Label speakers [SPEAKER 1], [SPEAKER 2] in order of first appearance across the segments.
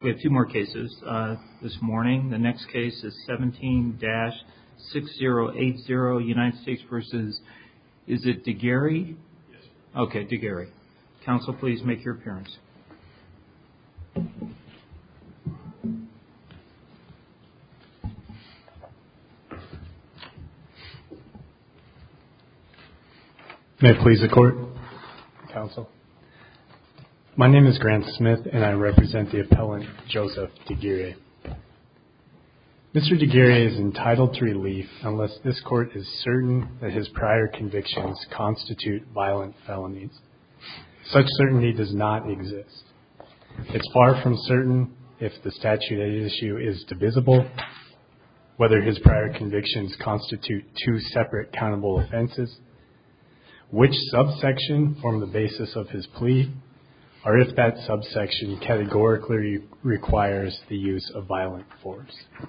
[SPEAKER 1] We have two more cases this morning. The next case is 17-6080, United States versus, is it Deguerry?
[SPEAKER 2] Yes.
[SPEAKER 1] Okay, Deguerry. Counsel, please make your appearance.
[SPEAKER 2] May it please the court, counsel. My name is Grant Smith, and I represent the appellant Joseph Deguerry. Mr. Deguerry is entitled to relief unless this court is certain that his prior convictions constitute violent felonies. Such certainty does not exist. It's far from certain if the statute at issue is divisible, whether his prior convictions constitute two separate countable offenses, which subsection formed the basis of his plea, or if that subsection categorically requires the use of violent force.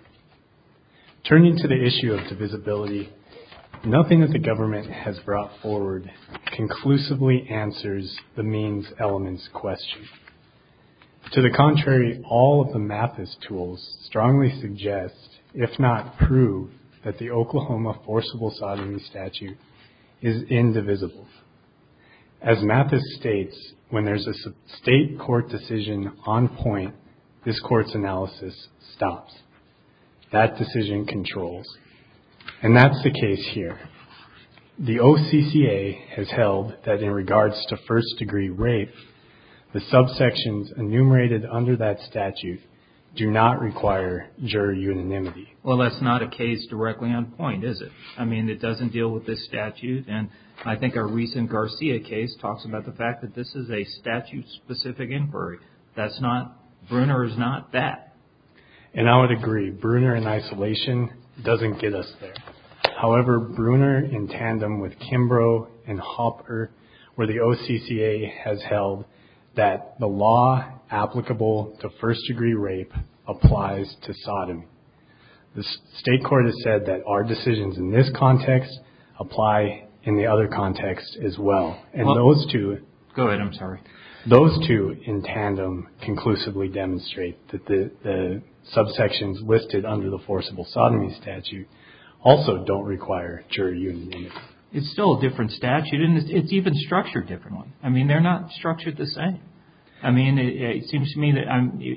[SPEAKER 2] Turning to the issue of divisibility, nothing that the government has brought forward conclusively answers the means elements question. To the contrary, all of the Mathis tools strongly suggest, if not prove, that the Oklahoma forcible sodomy statute is indivisible. As Mathis states, when there's a state court decision on point, this court's analysis stops. That decision controls. And that's the case here. The OCCA has held that in regards to first-degree rape, the subsections enumerated under that statute do not require juror unanimity.
[SPEAKER 1] Well, that's not a case directly on point, is it? I mean, it doesn't deal with this statute, and I think our recent Garcia case talks about the fact that this is a statute-specific inquiry. That's not, Bruner is not that.
[SPEAKER 2] And I would agree, Bruner in isolation doesn't get us there. However, Bruner in tandem with Kimbrough and Hopper, where the OCCA has held that the law applicable to first-degree rape applies to sodomy. The state court has said that our decisions in this context apply in the other context as well. And those two...
[SPEAKER 1] Go ahead, I'm sorry.
[SPEAKER 2] Those two in tandem conclusively demonstrate that the subsections listed under the forcible sodomy statute also don't require juror unanimity.
[SPEAKER 1] It's still a different statute, and it's even structured differently. I mean, they're not structured the same. I mean, it seems to me that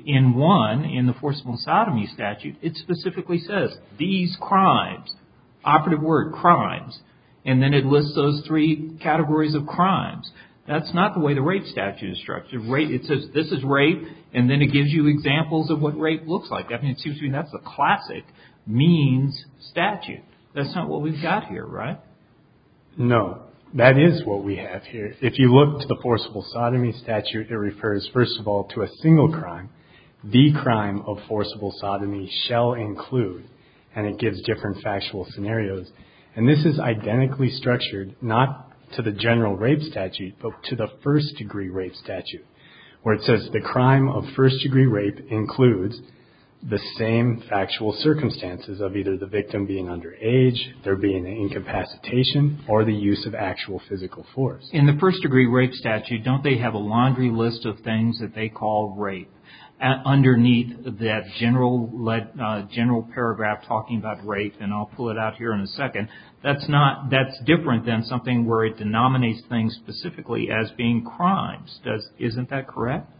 [SPEAKER 1] in the forcible sodomy statute, it specifically says these crimes, operative word, crimes, and then it lists those three categories of crimes. That's not the way the rape statute is structured. It says this is rape, and then it gives you examples of what rape looks like. I mean, it seems to me that's the classic means statute. That's not what we've got here, right?
[SPEAKER 2] No, that is what we have here. If you look to the forcible sodomy statute, it refers, first of all, to a single crime. The crime of forcible sodomy shall include, and it gives different factual scenarios. And this is identically structured, not to the general rape statute, but to the first-degree rape statute, where it says the crime of first-degree rape includes the same factual circumstances of either the victim being underage, there being an incapacitation, or the use of actual physical force.
[SPEAKER 1] In the first-degree rape statute, don't they have a laundry list of things that they call rape underneath that general paragraph talking about rape? And I'll pull it out here in a second. That's different than something where it denominates things specifically as being crimes. Isn't that correct?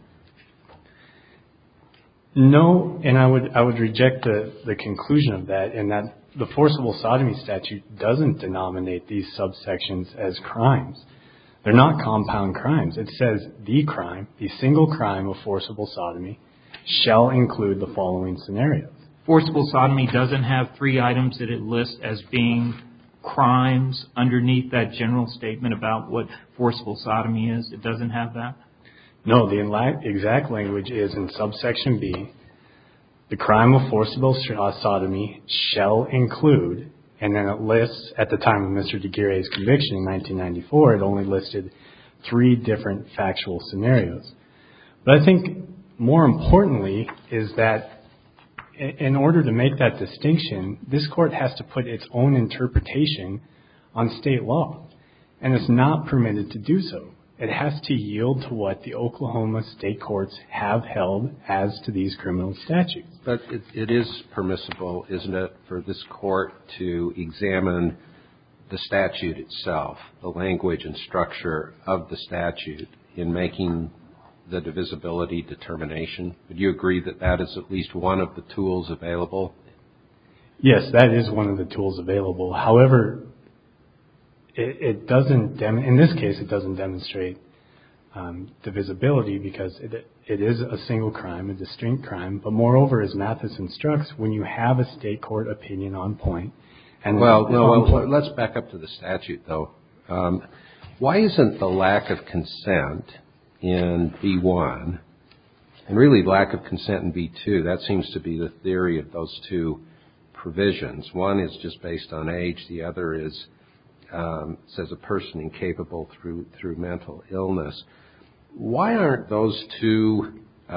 [SPEAKER 2] No, and I would reject the conclusion of that, in that the forcible sodomy statute doesn't denominate these subsections as crimes. They're not compound crimes. It says the crime, the single crime of forcible sodomy, shall include the following scenarios.
[SPEAKER 1] Forcible sodomy doesn't have three items that it lists as being crimes underneath that general statement about what forcible sodomy is. It doesn't have that?
[SPEAKER 2] No, the exact language is in subsection B, the crime of forcible sodomy shall include, and then it lists, at the time of Mr. Deguerry's conviction in 1994, it only listed three different factual scenarios. But I think more importantly is that in order to make that distinction, this court has to put its own interpretation on state law, and it's not permitted to do so. It has to yield to what the Oklahoma state courts have held as to these criminal statutes.
[SPEAKER 3] But it is permissible, isn't it, for this court to examine the statute itself, the language and structure of the statute in making the divisibility determination? Would you agree that that is at least one of the tools available?
[SPEAKER 2] Yes, that is one of the tools available. However, it doesn't, in this case, it doesn't demonstrate divisibility because it is a single crime, a distinct crime. But moreover, as Mathis instructs, when you have a state court opinion on point, and
[SPEAKER 3] let's back up to the statute, though. Why isn't the lack of consent in B1, and really lack of consent in B2, that seems to be the theory of those two provisions. One is just based on age. The other is says a person incapable through mental illness. Why aren't those two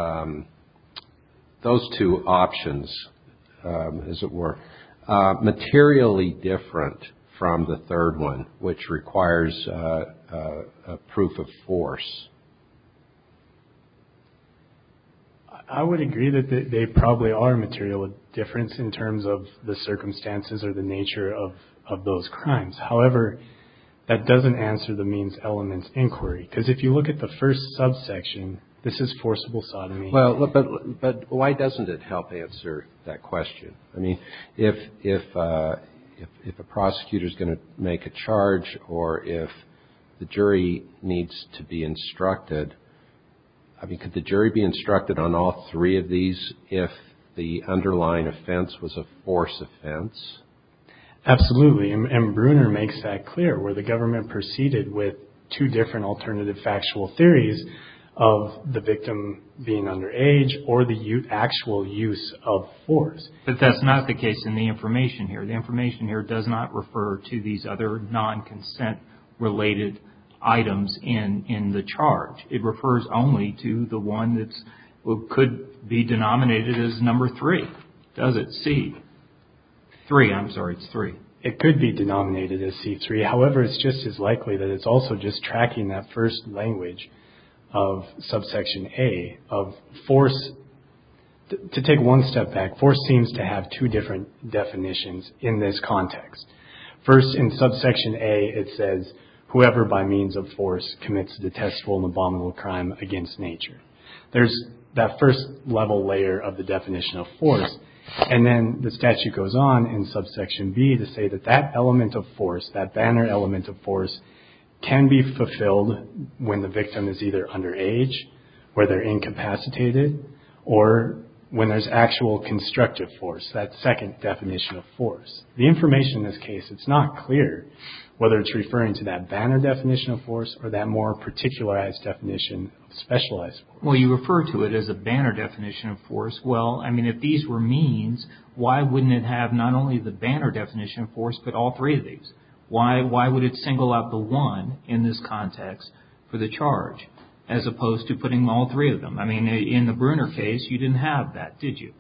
[SPEAKER 3] options, as it were, materially different from the third one, which requires a proof of force?
[SPEAKER 2] I would agree that they probably are a material difference in terms of the circumstances or the nature of those crimes. However, that doesn't answer the means elements inquiry, because if you look at the first subsection, this is forcible sodomy.
[SPEAKER 3] Well, but why doesn't it help answer that question? I mean, if a prosecutor is going to make a charge, or if the jury needs to be instructed, I mean, could the jury be instructed on all three of these if the underlying offense was a force offense?
[SPEAKER 2] Absolutely, and Bruner makes that clear, where the government proceeded with two different alternative factual theories of the victim being underage or the actual use of force.
[SPEAKER 1] But that's not the case in the information here. The information here does not refer to these other non-consent related items in the charge. It refers only to the one that could be denominated as number 3. Does it? C. 3, I'm sorry, it's 3. It
[SPEAKER 2] could be denominated as C3. However, it's just as likely that it's also just tracking that first language of subsection A of force. To take one step back, force seems to have two different definitions in this context. First, in subsection A, it says, whoever by means of force commits a detestable and abominable crime against nature. There's that first level layer of the definition of force. And then the statute goes on in subsection B to say that element of force, that banner element of force, can be fulfilled when the victim is either underage, where they're incapacitated, or when there's actual constructive force, that second definition of force. The information in this case, it's not clear whether it's referring to that banner definition of force or that more particularized definition of specialized force.
[SPEAKER 1] Well, you refer to it as a banner definition of force. Well, I mean, if these were means, why wouldn't it have not only the banner definition of force, but all three of these? Why would it single out the one in this context for the charge, as opposed to putting all three of them? I mean, in the Bruner case, you didn't have that, did you?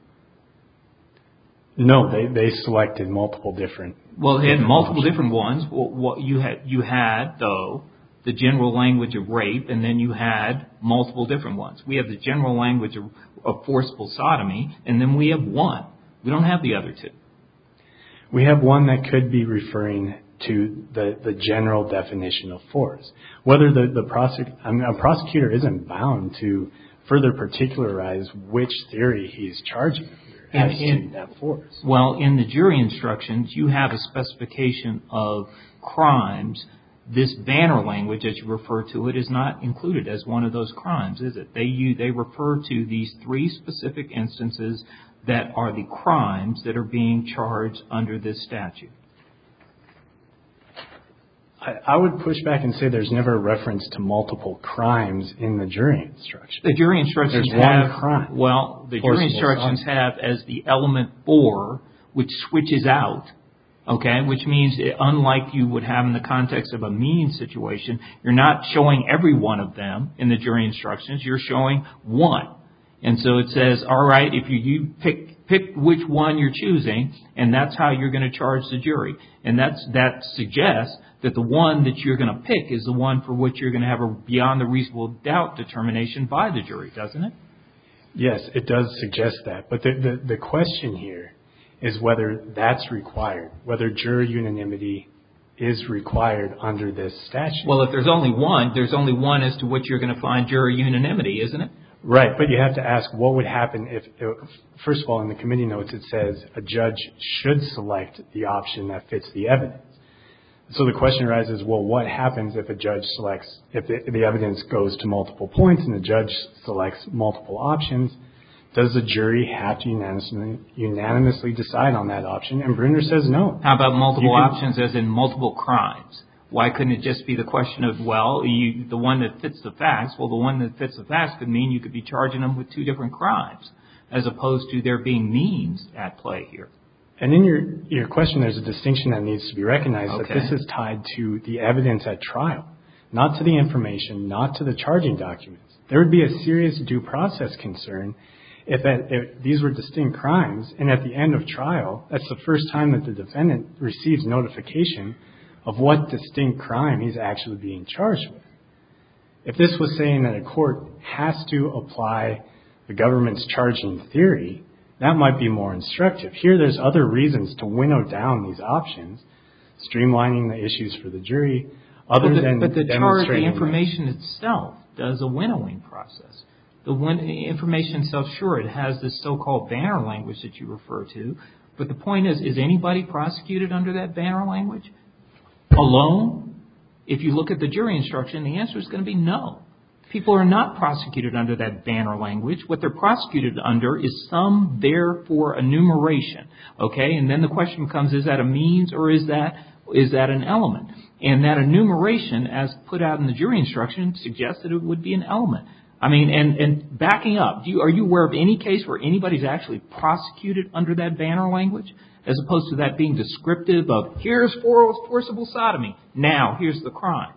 [SPEAKER 2] No, they selected multiple different.
[SPEAKER 1] Well, they had multiple different ones. What you had though, the general language of rape, and then you had multiple different ones. We have the general language of forcible sodomy, and then we have one. We don't have the other two.
[SPEAKER 2] We have one that could be referring to the general definition of force. Whether a prosecutor isn't bound to further particularize which theory he's charging as to that force.
[SPEAKER 1] Well, in the jury instructions, you have a specification of crimes. This banner language, as you refer to it, is not included as one of those crimes, is it? They refer to these three specific instances that are the crimes that are being charged under this statute.
[SPEAKER 2] I would push back and say there's never a reference to multiple crimes in the jury instructions.
[SPEAKER 1] The jury instructions jury instructions have as the element 4, which switches out, okay, which means unlike you would have in the context of a means situation, you're not showing every one of them in the jury instructions. You're showing one. And so it says, all right, if you pick which one you're choosing, and that's how you're going to charge the jury. And that suggests that the one that you're going to pick is the one for which you're going to have a beyond the reasonable doubt determination by the jury, doesn't it?
[SPEAKER 2] Yes, it does suggest that. But the question here is whether that's required, whether juror unanimity is required under this statute.
[SPEAKER 1] Well, if there's only one as to which you're going to find juror unanimity, isn't it?
[SPEAKER 2] Right, but you have to ask what would happen if, first of all, in the committee notes it says a judge should select the option that fits the evidence. So the question arises, well, what happens if a judge selects, if the evidence goes to multiple points and the judge selects multiple options? Does the jury have to unanimously decide on that option? And Bruner says no.
[SPEAKER 1] How about multiple options as in multiple crimes? Why couldn't it just be the question of, well, the one that fits the facts? Well, the one that fits the facts could mean you could be charging them with two different crimes, as opposed to there being means at play here.
[SPEAKER 2] And in your question, there's a distinction that needs to be recognized,
[SPEAKER 1] Okay.
[SPEAKER 2] that this is tied to the evidence at trial, not to the information, not to the charging documents. There would be a serious due process concern if these were distinct crimes, and at the end of trial, that's the first time that the defendant receives notification of what distinct crime he's actually being charged with. If this was saying that a court has to apply the government's charging theory, that might be more instructive. Here, there's other reasons to winnow down these options, streamlining the issues for the jury, other than
[SPEAKER 1] But the charge, the
[SPEAKER 2] demonstrating
[SPEAKER 1] information itself does a winnowing process. The information itself, sure, it has this so-called banner language that you refer to, but the point is anybody prosecuted under that banner language? Alone? If you look at the jury instruction, the answer is going to be no. People are not prosecuted under that banner language. What they're prosecuted under is some therefore enumeration. Okay? And then the question becomes, is that a means or is that an element? And that enumeration, as put out in the jury instruction, suggests that it would be an element. I mean, and backing up, are you aware of any case where anybody's actually prosecuted under that banner language, as opposed to that being descriptive of, here's forcible sodomy, now here's the crime?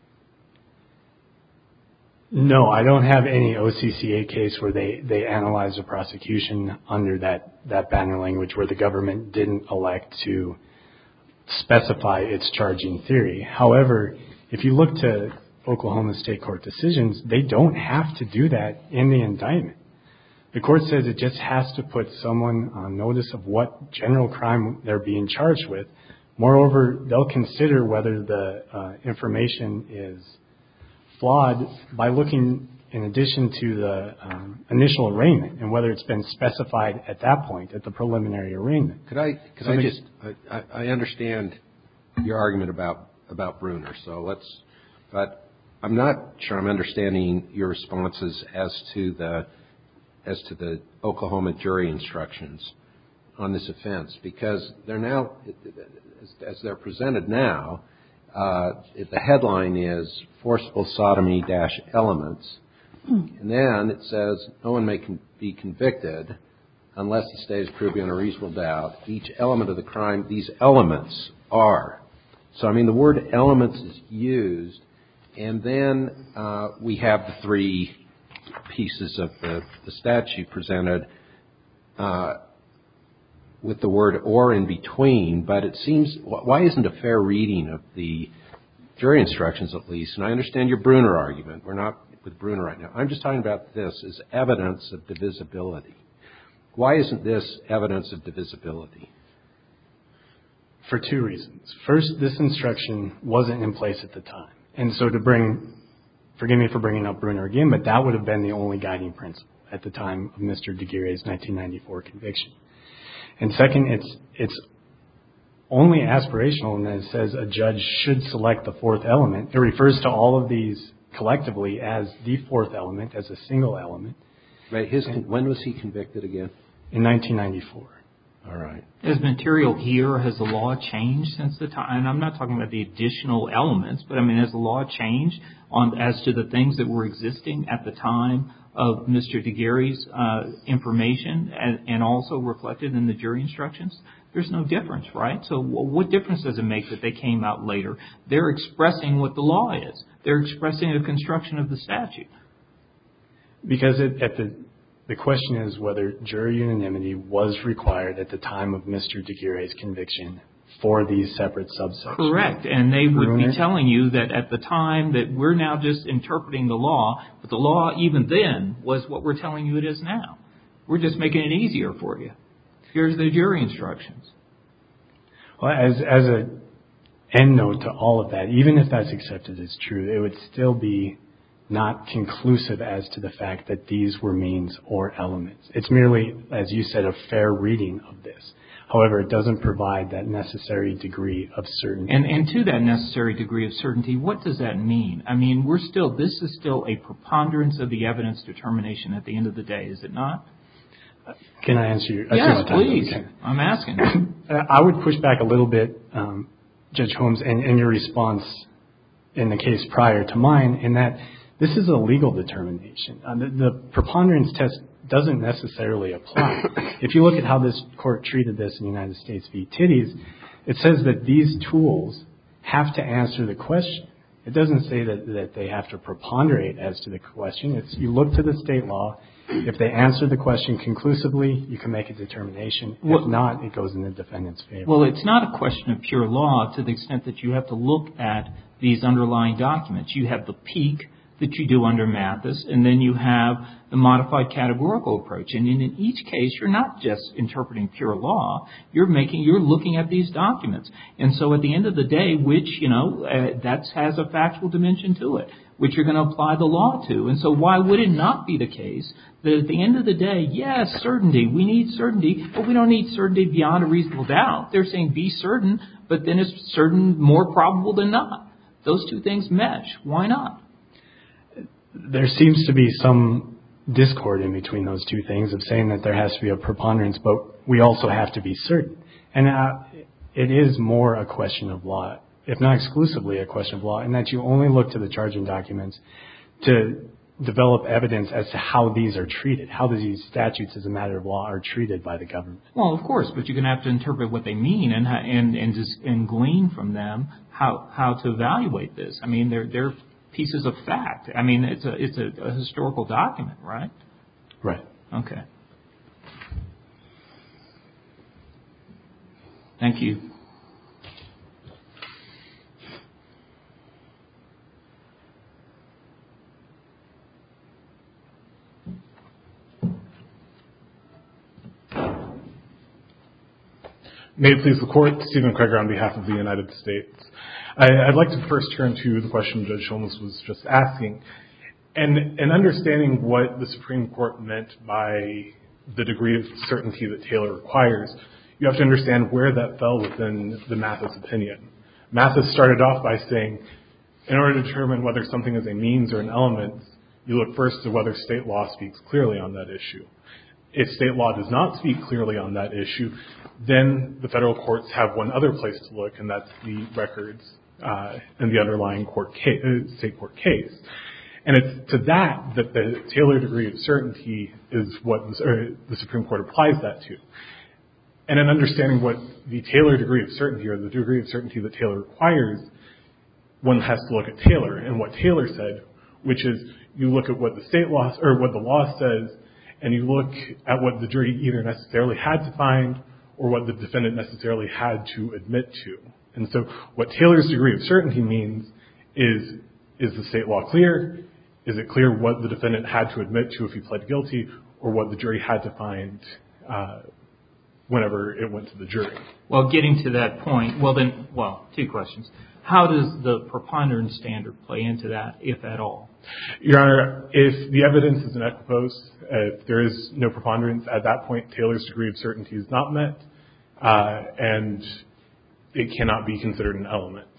[SPEAKER 2] No, I don't have any OCCA case where they analyze a prosecution under that banner language where the government didn't elect to specify its charging theory. However, if you look to Oklahoma State Court decisions, they don't have to do that in the indictment. The court says it just has to put someone on notice of what general crime they're being charged with. Moreover, they'll consider whether the information is flawed by looking, in addition to the initial arraignment, and whether it's been specified at that point, at the preliminary arraignment.
[SPEAKER 3] I understand your argument about Bruner, but I'm not sure I'm understanding your responses as to the Oklahoma jury instructions on this offense, because they're now, as they're presented now, the headline is forcible sodomy - elements, and then it says no one may be convicted unless the state has proved beyond a reasonable doubt each element of the crime these elements are. So, I mean, the word elements is used, and then we have the three pieces of the statute presented with the word or in between, but it seems, why isn't a fair reading of the jury instructions at least, and I understand your Bruner argument, we're not with Bruner right now, I'm just talking about this as evidence of divisibility. Why isn't this evidence of divisibility?
[SPEAKER 2] For two reasons. First, this instruction wasn't in place at the time, and so forgive me for bringing up Bruner again, but that would have been the only guiding principle at the time of Mr. Daguerre's 1994 conviction. And second, it's only aspirational in that it says a judge should select the fourth element. It refers to all of these collectively as the fourth element, as a single element.
[SPEAKER 3] Right. When was he convicted again?
[SPEAKER 2] In 1994.
[SPEAKER 3] All right.
[SPEAKER 1] Has material here, has the law changed since the time? And I'm not talking about the additional elements, but I mean, has the law changed as to the things that were existing at the time of Mr. Daguerre's information and also reflected in the jury instructions? There's no difference, right? So what difference does it make that they came out later? They're expressing what the law is. They're expressing a construction of the statute.
[SPEAKER 2] Because the question is whether jury unanimity was required at the time of Mr. Daguerre's conviction for these separate subsections.
[SPEAKER 1] Correct. And they would be telling you that at the time that we're now just interpreting the law, but the law even then was what we're telling you it is now. We're just making it easier for you. Here's the jury instructions.
[SPEAKER 2] Well, as a end note to all of that, even if that's accepted as true, it would still be not conclusive as to the fact that these were means or elements. It's merely, as you said, a fair reading of this. However, it doesn't provide that necessary degree of certainty.
[SPEAKER 1] And to that necessary degree of certainty, what does that mean? I mean, this is still a preponderance of the evidence determination at the end of the day, is it not?
[SPEAKER 2] Can I answer you?
[SPEAKER 1] Yes, please. Okay. I'm asking.
[SPEAKER 2] I would push back a little bit, Judge Holmes, in your response in the case prior to mine, in that this is a legal determination. The preponderance test doesn't necessarily apply. If you look at how this court treated this in the United States v. Titties, it says that these tools have to answer the question. It doesn't say that they have to preponderate as to the question. You look to the state law. If they answer the question conclusively, you can make a determination. If not, it goes in the defendant's favor.
[SPEAKER 1] Well, it's not a question of pure law to the extent that you have to look at these underlying documents. You have the peak that you do under Mathis, and then you have the modified categorical approach. And in each case, you're not just interpreting pure law. You're looking at these documents. And so at the end of the day, which, that has a factual dimension to it, which you're going to apply the law to. And so why would it not be the case that at the end of the day, yes, certainty, we need certainty, but we don't need certainty beyond a reasonable doubt. They're saying be certain, but then it's certain more probable than not. Those two things mesh. Why not?
[SPEAKER 2] There seems to be some discord in between those two things of saying that there has to be a preponderance, but we also have to be certain. And it is more a question of law, if not exclusively a question of law, in that you only look to the charging documents to develop evidence as to how these are treated, how these statutes as a matter of law are treated by the government.
[SPEAKER 1] Well, of course, but you're going to have to interpret what they mean and glean from them how to evaluate this. I mean, they're pieces of fact. I mean, it's a historical document, right?
[SPEAKER 2] Right.
[SPEAKER 1] Okay. Thank you.
[SPEAKER 4] May it please the Court, Stephen Kreger on behalf of the United States. I'd like to first turn to the question Judge Holmes was just asking. And understanding what the Supreme Court meant by the degree of certainty that Taylor requires, you have to understand where that fell within the Mathis opinion. Mathis started off by saying, in order to determine whether something is a means or an element, you look first to whether state law speaks clearly on that issue. If state law does not speak clearly on that issue, then the federal courts have one other place to look, and that's the records in the underlying state court case. And it's to that the Taylor degree of certainty is what the Supreme Court applies that to. And in understanding what the Taylor degree of certainty or the degree of certainty that Taylor requires, one has to look at Taylor and what Taylor said, which is you look at what the state law or what the law says, and you look at what the jury either necessarily had to find or what the defendant necessarily had to admit to. And so what Taylor's degree of certainty means is the state law clear? Is it clear what the defendant had to admit to if he pled guilty, or what the jury had to find whenever it went to the jury?
[SPEAKER 1] Well, getting to that point, two questions. How does the preponderance standard play into that, if at all?
[SPEAKER 4] Your Honor, if the evidence is in equipoise, if there is no preponderance, at that point Taylor's degree of certainty is not met, and it cannot be considered an element.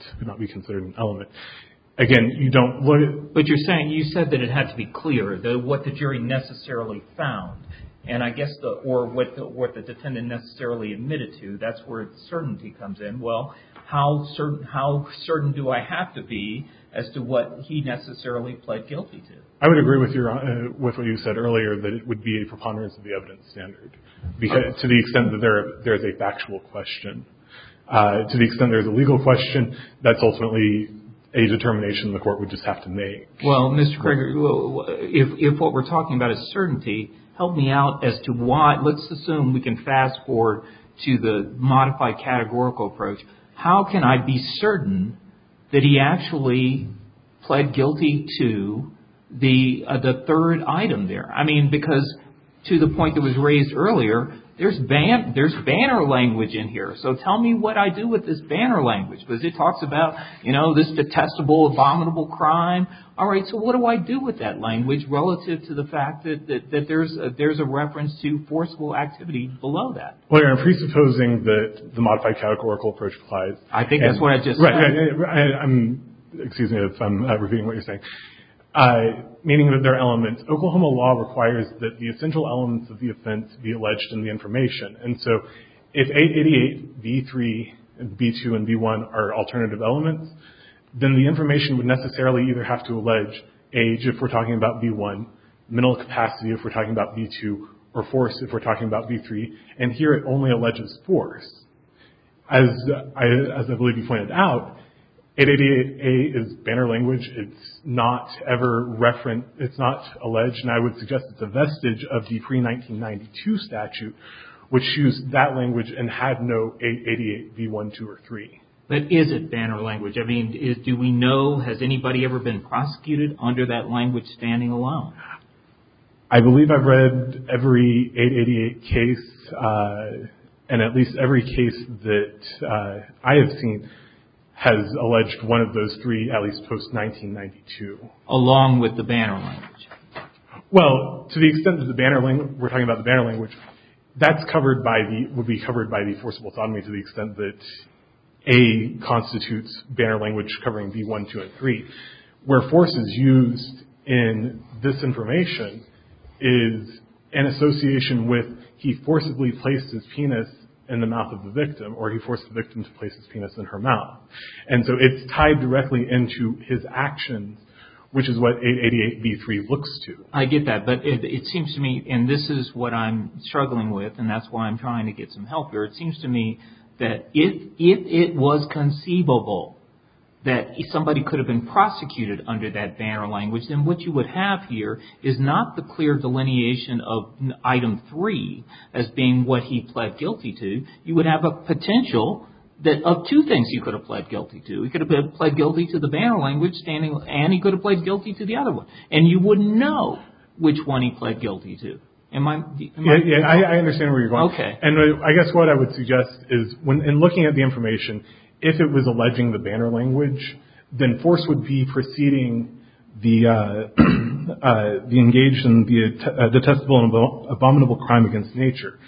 [SPEAKER 4] Again, you don't look at...
[SPEAKER 1] But you said that it had to be clear, what the jury necessarily found. And I guess what the defendant necessarily admitted to, that's where certainty comes in. Well, how certain do I have to be as to what he necessarily pled guilty to?
[SPEAKER 4] I would agree with what you said earlier, that it would be a preponderance of the evidence standard, because to the extent that there is a factual question. To the extent there is a legal question, that's ultimately a determination the court would just have to make.
[SPEAKER 1] Well, Mr. Kreger, if what we're talking about is certainty, help me out as to why. Let's assume we can fast forward to the modified categorical approach, how can I be certain that he actually pled guilty to the third item there? I mean, because to the point that was raised earlier, there's banner language in here. So tell me what I do with this banner language, because it talks about, this detestable, abominable crime. All right, so what do I do with that language relative to the fact that there's a reference to forcible activity below that?
[SPEAKER 4] Well, you're presupposing that the modified categorical approach applies.
[SPEAKER 1] I think that's what I just said.
[SPEAKER 4] Right. Excuse me if I'm repeating what you're saying. Meaning that there are elements. Oklahoma law requires that the essential elements of the offense be alleged in the information. And so if 888, B3, B2, and B1 are alternative elements, then the information would necessarily either have to allege age if we're talking about B1, mental capacity if we're talking about B2, or force if we're talking about B3. And here it only alleges force. As I believe you pointed out, 888A is banner language. It's not ever it's not alleged, and I would suggest it's a vestige of the pre-1992 statute, which used that language and had no 888 B1, 2, or 3.
[SPEAKER 1] But is it banner language? I mean, do we know, has anybody ever been prosecuted under that language standing alone?
[SPEAKER 4] I believe I've read every 888 case, and at least every case that I have seen has alleged one of those three, at least post-1992. Along
[SPEAKER 1] with the banner language?
[SPEAKER 4] Well, to the extent that we're talking about the banner language, that's would be covered by the forcible sodomy to the extent that A constitutes banner language covering B1, 2, and 3. Where force is used in this information is in association with he forcibly placed his penis in the mouth of the victim, or he forced the victim to place his penis in her mouth. And so it's tied directly into his actions, which is what 888B3 looks to.
[SPEAKER 1] I get that, but it seems to me, and this is what I'm struggling with, and that's why I'm trying to get some help here. It seems to me that if it was conceivable that somebody could have been prosecuted under that banner language, then what you would have here is not the clear delineation of item 3 as being what he pled guilty to. You would have a potential of two things you could have pled guilty to. He could have pled guilty to the banner language and he could have pled guilty to the other one. And you wouldn't know which one he pled guilty to.
[SPEAKER 4] I understand where you're going.
[SPEAKER 1] Okay.
[SPEAKER 4] And I guess what I would suggest is in looking at the information, if it was alleging the banner language, then force would be preceding the engaged in the detestable and abominable crime against nature.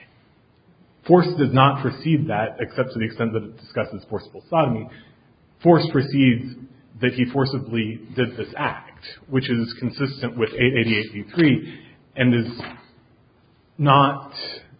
[SPEAKER 4] Force does not precede that, except to the extent that it discusses forcible sodomy. Force precedes that he forcibly did this act, which is consistent with 888B3 and is not...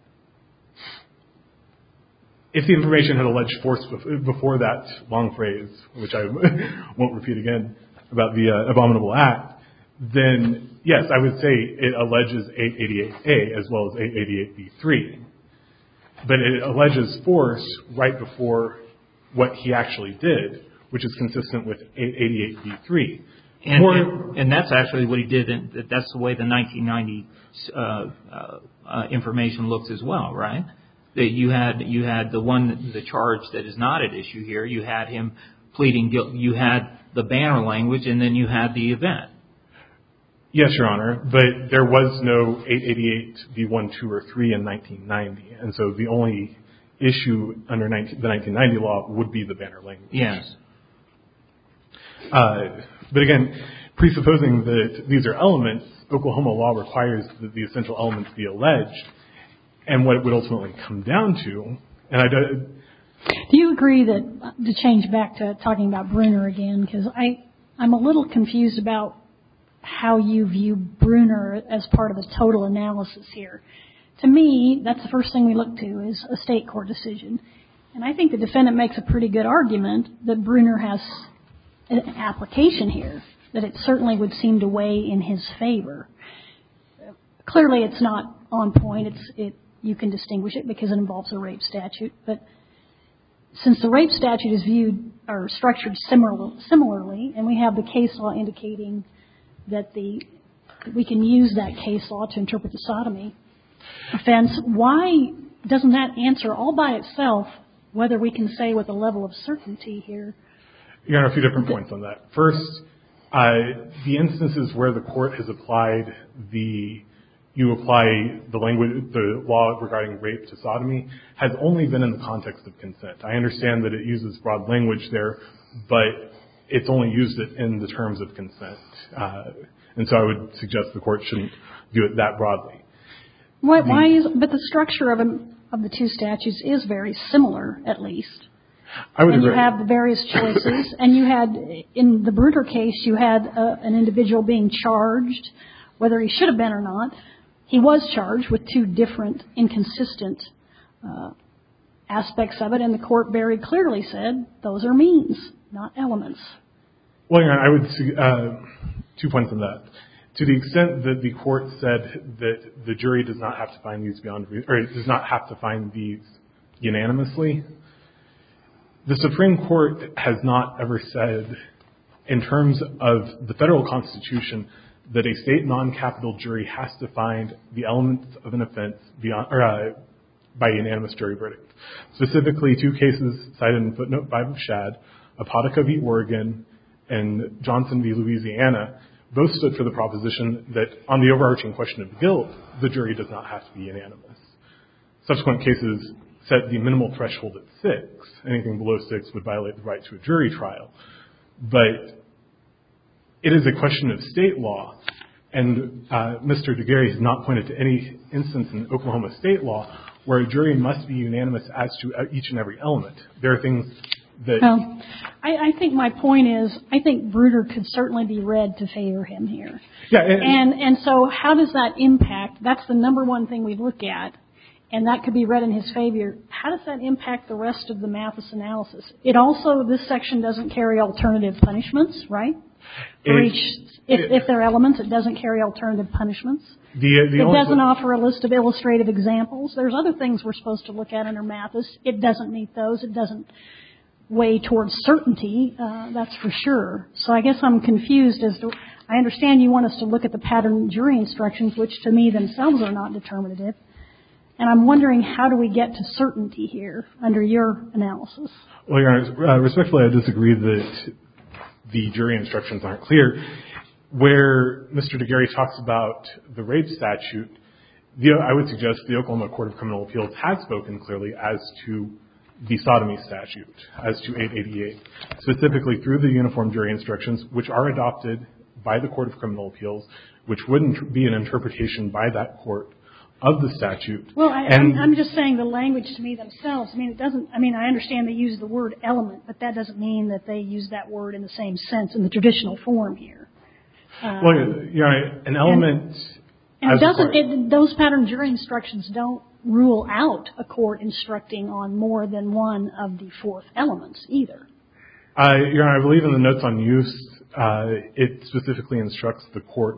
[SPEAKER 4] If the information had alleged force before that long phrase, which I won't repeat again, about the abominable act, then yes, I would say it alleges 888A as well as 888B3. But it alleges force right before what he actually did, which is consistent with 888B3.
[SPEAKER 1] And that's actually what he did. That's the way the 1990 information looks as well, right? That you had the charge that is not at issue here. You had him pleading guilty. You had the banner language, and then you had the event.
[SPEAKER 4] Yes, Your Honor, but there was no 888B1, 2, or 3 in 1990, and so the only issue under the 1990 law would be the banner language.
[SPEAKER 1] Yes.
[SPEAKER 4] But again, presupposing that these are elements, Oklahoma law requires that the essential elements be alleged. And what it would ultimately come down to,
[SPEAKER 5] Do you agree that, to change back to talking about Bruner again, because I'm a little confused about how you view Bruner as part of the total analysis here. To me, that's the first thing we look to is a state court decision. And I think the defendant makes a pretty good argument that Bruner has an application here, that it certainly would seem to weigh in his favor. Clearly, it's not on point. You can distinguish it because it involves a rape statute. But since the rape statute is viewed or structured similarly, and we have the case law indicating that we can use that case law to interpret the sodomy offense, why doesn't that answer all by itself whether we can say with a level of certainty here?
[SPEAKER 4] Your Honor, a few different points on that. First, the instances where the court has applied you apply the language, the law regarding rape to sodomy, has only been in the context of consent. I understand that it uses broad language there, but it's only used it in the terms of consent. And so I would suggest the court shouldn't do it that broadly.
[SPEAKER 5] But the structure of the two statutes is very similar, at least.
[SPEAKER 4] I would agree.
[SPEAKER 5] And you have the various choices. And you had, in the Bruder case, you had an individual being charged, whether he should have been or not. He was charged with two different inconsistent aspects of it, and the court very clearly said those are means, not elements.
[SPEAKER 4] Well, Your Honor, I would 2 points on that. To the extent that the court said that the jury does not have to find these does not have to find these unanimously, the Supreme Court has not ever said, in terms of the federal Constitution, that a state non-capital jury has to find the elements of an offense by unanimous jury verdict. Specifically, 2 cases cited in footnote 5 of Shad, Apodaca v. Oregon and Johnson v. Louisiana, both stood for the proposition that on the overarching question of guilt, the jury does not have to be unanimous. Subsequent cases set the minimal threshold at 6. Anything below 6 would violate the right to a jury trial. But it is a question of state law, and Mr. DeGarry has not pointed to any instance in Oklahoma state law where a jury must be unanimous as to each and every element. There are things that...
[SPEAKER 5] Well, I think my point is, I think Bruder could certainly be read to favor him here.
[SPEAKER 4] Yeah,
[SPEAKER 5] and so how does that impact? That's the number one thing we look at, and that could be read in his favor. How does that impact the rest of the Mathis analysis? It also, this section doesn't carry alternative punishments, right? For if they're elements, it doesn't carry alternative punishments. It doesn't offer a list of illustrative examples. There's other things we're supposed to look at under Mathis. It doesn't meet those. It doesn't weigh towards certainty, that's for sure. So I guess I'm confused as to, I understand you want us to look at the pattern jury instructions, which to me themselves are not determinative. And I'm wondering, how do we get to certainty here under your analysis?
[SPEAKER 4] Well, Your Honor, respectfully, I disagree that the jury instructions aren't clear. Where Mr. DeGarry talks about the rape statute, I would suggest the Oklahoma Court of Criminal Appeals has spoken clearly as to the sodomy statute, as to 888, specifically through the uniform jury instructions, which are adopted by the Court of Criminal Appeals, which wouldn't be an interpretation by that court of the statute.
[SPEAKER 5] Well, I'm just saying the language to me themselves. I mean, it doesn't. I mean, I understand they use the word element, but that doesn't mean that they use that word in the same sense in the traditional form here.
[SPEAKER 4] Well, Your Honor, an element.
[SPEAKER 5] And those pattern jury instructions don't rule out a court instructing on more than one of the fourth elements either.
[SPEAKER 4] Your Honor, I believe in the notes on use, it specifically instructs the court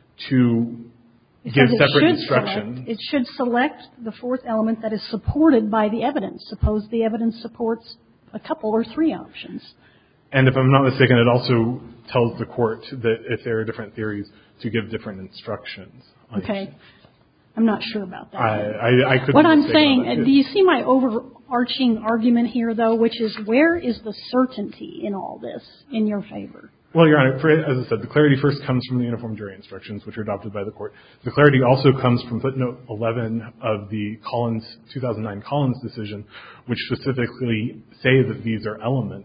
[SPEAKER 4] to give separate instructions.
[SPEAKER 5] It should select the fourth element that is supported by the evidence. Suppose the evidence supports a couple or 3 options.
[SPEAKER 4] And if I'm not mistaken, it also tells the court that if there are different theories, to give different instructions.
[SPEAKER 5] Okay. I'm not sure about that.
[SPEAKER 4] I couldn't.
[SPEAKER 5] What I'm saying, do you see my overarching argument here, though, which is where is the certainty in all this in your favor?
[SPEAKER 4] Well, Your Honor, as I said, the clarity first comes from the uniform jury instructions, which are adopted by the court. The clarity also comes from footnote 11 of the 2009 Collins decision, which specifically say that these are elements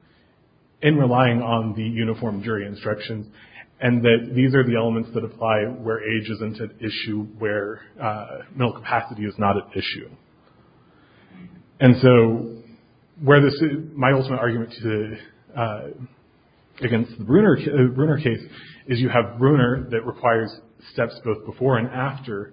[SPEAKER 4] in relying on the uniform jury instructions, and that these are the elements that apply where age isn't at issue, where mental capacity is not at issue. And so where this is, my ultimate argument against the Bruner case is you have Bruner that requires steps both before and after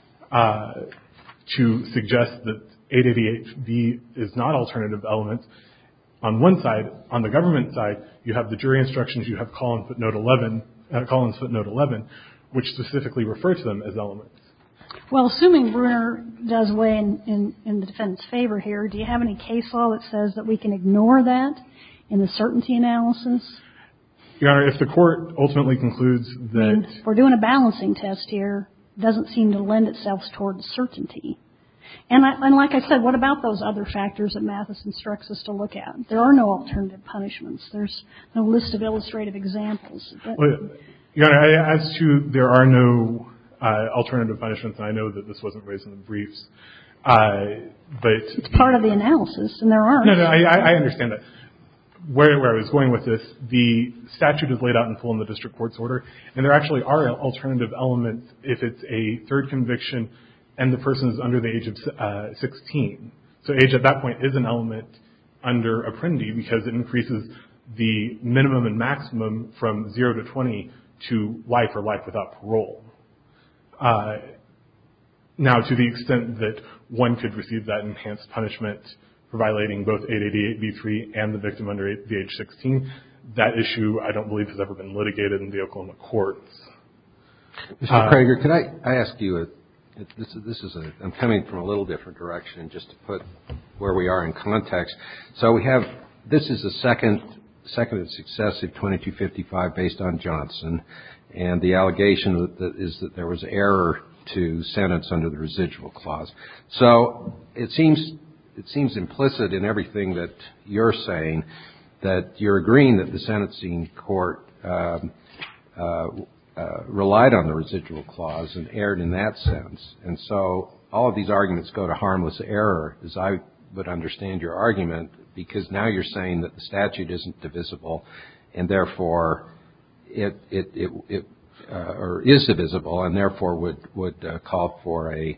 [SPEAKER 4] to suggest that 888B is not alternative elements. On one side, on the government side, you have the jury instructions, you have Collins footnote 11, which specifically refer to them as elements.
[SPEAKER 5] Well, assuming Bruner does weigh in the defendant's favor here, do you have any case law that says that we can ignore that in the certainty analysis?
[SPEAKER 4] Your Honor, if the court ultimately concludes that...
[SPEAKER 5] I mean, if we're doing a balancing test here, it doesn't seem to lend itself towards certainty. And like I said, what about those other factors that Mathis instructs us to look at? There are no alternative punishments. There's no list of illustrative examples.
[SPEAKER 4] Well, Your Honor, as to there are no alternative punishments, and I know that this wasn't raised in the briefs, but
[SPEAKER 5] it's part of the analysis, and there aren't.
[SPEAKER 4] No, I understand that. Where I was going with this, the statute is laid out in full in the district court's order, and there actually are alternative elements if it's a third conviction and the person is under the age of 16. So age at that point is an element under Apprendi because it increases the minimum and maximum from 0 to 20 to life or life without parole. Now, to the extent that one could receive that enhanced punishment for violating both 888B3 and the victim under the age 16, that issue I don't believe has ever been litigated in the Oklahoma courts.
[SPEAKER 3] Mr. Prager, could I ask you, I'm coming from a little different direction just to put where we are in context. So this is the second and successive 2255 based on Johnson, and the allegation is that there was error to sentence under the residual clause. So it seems implicit in everything that you're saying that you're agreeing that the sentencing court relied on the residual clause and erred in that sense. And so all of these arguments go to harmless error, as I would understand your argument, because now you're saying that the statute isn't divisible and therefore it is divisible and therefore would call for a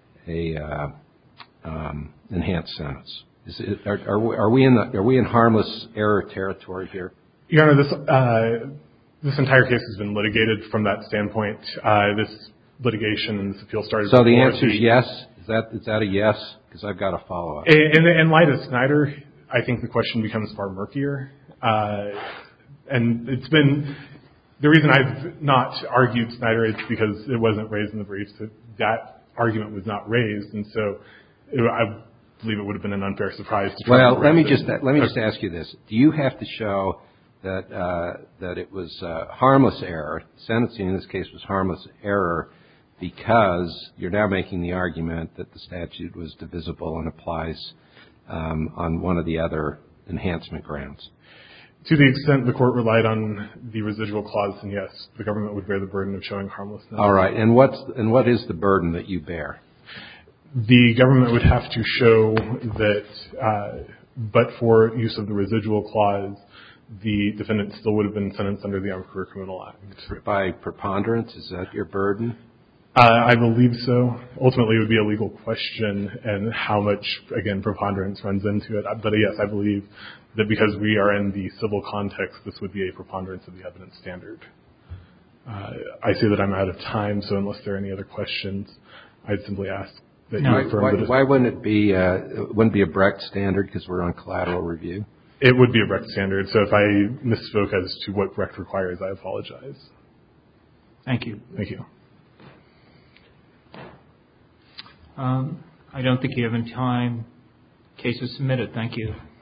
[SPEAKER 3] enhanced sentence. Are we in harmless error territory here?
[SPEAKER 4] Your Honor, this entire case has been litigated from that standpoint. This litigation and this appeal started.
[SPEAKER 3] So the answer is yes. Is that a yes? Because I've got a follow up.
[SPEAKER 4] In light of Snyder, I think the question becomes far murkier, and it's been. The reason I've not argued Snyder is because it wasn't raised in the briefs. That argument was not raised, and so I believe it would have been an unfair surprise to try to raise it.
[SPEAKER 3] Let me just ask you this. Do you have to show that it was harmless error, sentencing in this case was harmless error, because you're now making the argument that the statute was divisible and applies on one of the other enhancement grounds?
[SPEAKER 4] To the extent the court relied on the residual clause, then yes, the government would bear the burden of showing harmlessness. All
[SPEAKER 3] right. And what is the burden that you bear?
[SPEAKER 4] The government would have to show that, but for use of the residual clause, the defendant still would have been sentenced under the Armed Career Criminal Act.
[SPEAKER 3] By preponderance? Is that your burden?
[SPEAKER 4] I believe so. Ultimately, it would be a legal question and how much, again, preponderance runs into it. But yes, I believe that because we are in the civil context, this would be a preponderance of the evidence standard. I see that I'm out of time, so unless there are any other questions, I'd simply ask that you affirm that.
[SPEAKER 3] Why wouldn't it be a Brecht standard because we're on collateral review?
[SPEAKER 4] It would be a Brecht standard. So if I misspoke as to what Brecht requires, I apologize.
[SPEAKER 1] Thank you.
[SPEAKER 4] Thank you.
[SPEAKER 1] I don't think you have any time. Case is submitted. Thank you.